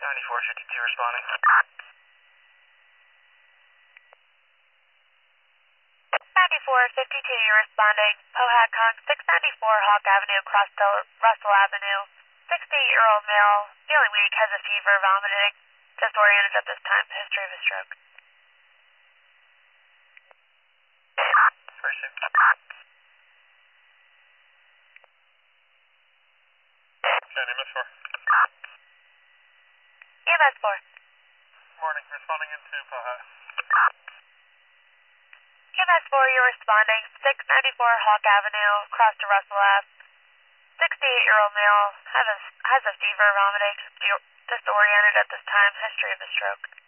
7452 responding. 9452, you're responding. Pohat Kong, 694 Hawk Avenue, across to Russell Avenue. 68-year-old male, feeling weak, has a fever, vomiting. Disoriented at this time, history of a stroke. First shift. Okay, EMS 4. EMS 4. Morning, responding into Pohat. EMS 4, you're responding. 694 Hawk Avenue, across to Russell Ave. 68-year-old male, has a fever, vomiting, disoriented at this time, history of a stroke.